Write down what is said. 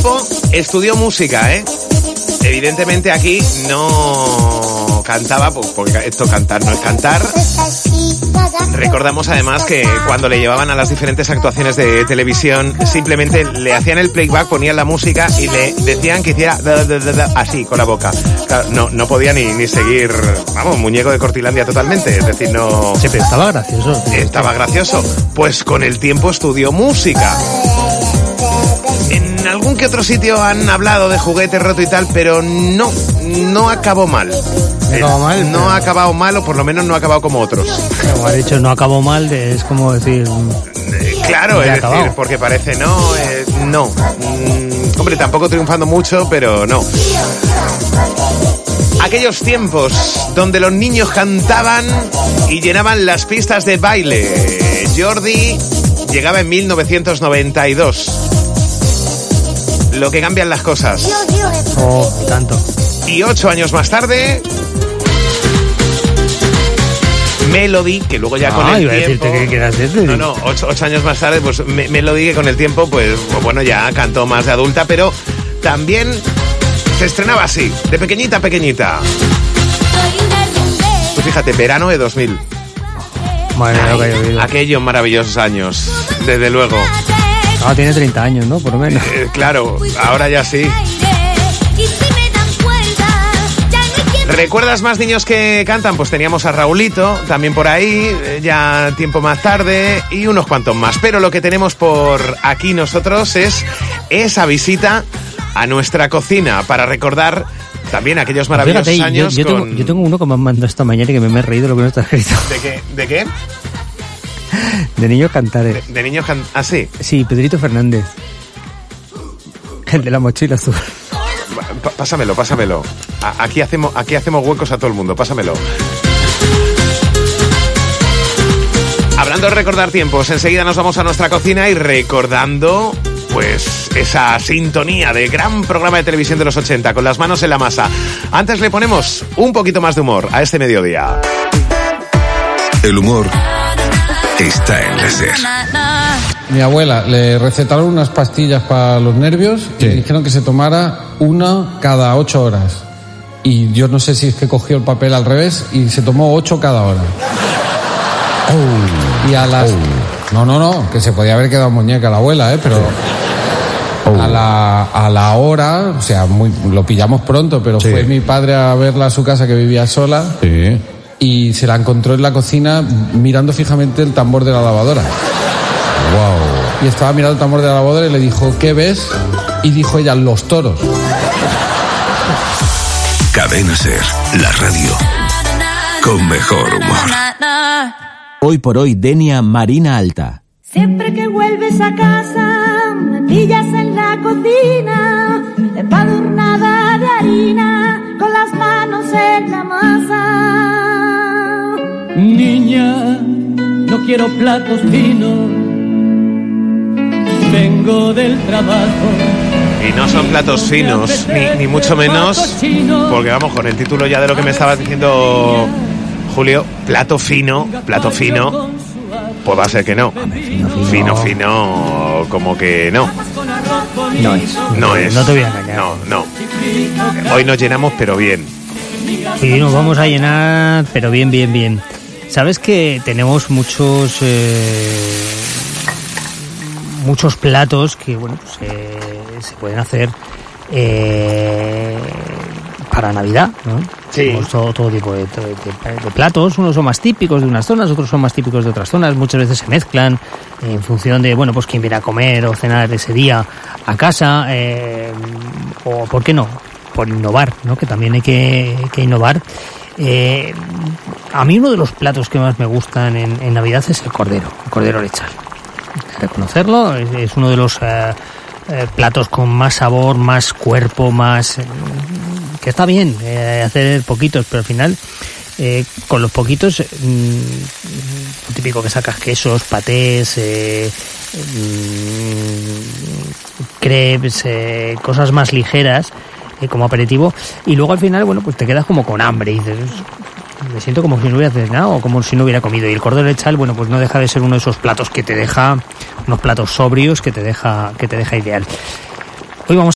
tiempo estudió música, ¿eh? Evidentemente aquí no cantaba, porque esto cantar no es cantar. Recordamos además que cuando le llevaban a las diferentes actuaciones de televisión, simplemente le hacían el playback, ponían la música y le decían que hiciera así, con la boca. Claro, no podía ni seguir, vamos, muñeco de Cortilandia totalmente, es decir, no... Sí, pero estaba gracioso. Estaba gracioso. Pues con el tiempo estudió música. En algún que otro sitio han hablado de Juguete Roto y tal, pero no acabó mal. No ha acabado mal, o por lo menos no ha acabado como otros. Como ha dicho, no acabó mal, es como decir... Claro, es decir, porque parece no. Hombre, tampoco triunfando mucho, pero no. Aquellos tiempos donde los niños cantaban y llenaban las pistas de baile. Jordi llegaba en 1992. Lo que cambian las cosas. Oh, tanto. Y 8 años más tarde, Melody, que luego ya con el tiempo... No, 8 años más tarde, pues Melody, que con el tiempo, pues bueno, ya cantó más de adulta, pero también se estrenaba así, de pequeñita a pequeñita. Pues fíjate, verano de 2000. Bueno, aquellos maravillosos años, desde luego. Ah, tiene 30 años, ¿no? Por lo menos. Claro, ahora ya sí. ¿Recuerdas más niños que cantan? Pues teníamos a Raulito, también por ahí, ya tiempo más tarde, y unos cuantos más. Pero lo que tenemos por aquí nosotros es esa visita a nuestra cocina para recordar también aquellos maravillosos años. Yo tengo uno que me han mandado esta mañana y que me he reído lo que no está escrito. ¿De qué? De niños cantares. De niños ¿Ah, sí? Sí, Pedrito Fernández. El de la mochila azul. Pásamelo. Aquí hacemos huecos a todo el mundo, pásamelo. Hablando de recordar tiempos, enseguida nos vamos a nuestra cocina y recordando, pues, esa sintonía de gran programa de televisión de los 80, con las manos en la masa. Antes le ponemos un poquito más de humor a este mediodía. El humor está en la SER. Mi abuela le recetaron unas pastillas para los nervios y le dijeron que se tomara una cada 8 horas. Y yo no sé si es que cogió el papel al revés y se tomó 8 cada hora. Y a las... No, que se podía haber quedado muñeca la abuela, pero... A la hora, o sea, lo pillamos pronto, pero fue mi padre a verla a su casa, que vivía sola, y se la encontró en la cocina mirando fijamente el tambor de la lavadora. Wow. Y estaba mirando el tambor de la lavadora y le dijo, ¿qué ves? Y dijo ella, los toros. Cadena SER, la radio con mejor humor. Hoy por hoy, Denia Marina Alta. Siempre que vuelves a casa, me pillas en la cocina, empadurnada de harina, con las manos en la masa. Niña, no quiero platos finos. Vengo del trabajo. Y no son platos finos, ni mucho menos, porque vamos, con el título ya de lo que me estabas diciendo, Julio, plato fino, pues va a ser que no. Fino, como que no. No es. No te voy a engañar. No. Hoy nos llenamos, pero bien. Sí, nos vamos a llenar, pero bien. Sabes que tenemos muchos platos que, bueno, pues se pueden hacer para Navidad, ¿no? Sí. Tenemos todo tipo de platos. Unos son más típicos de unas zonas, otros son más típicos de otras zonas. Muchas veces se mezclan en función de, bueno, pues quién viene a comer o cenar ese día a casa, o ¿por qué no? Por innovar, ¿no? Que también hay que innovar. A mí uno de los platos que más me gustan en Navidad es el cordero lechal. Reconocerlo, es uno de los platos con más sabor, más cuerpo, más... que está bien hacer poquitos, pero al final con los poquitos lo típico que sacas quesos, patés, crepes, cosas más ligeras como aperitivo, y luego al final, bueno, pues te quedas como con hambre y dices, me siento como si no hubiera cenado o como si no hubiera comido. Y el cordero lechal, bueno, pues no deja de ser uno de esos platos que te deja, unos platos sobrios que te deja ideal. Hoy vamos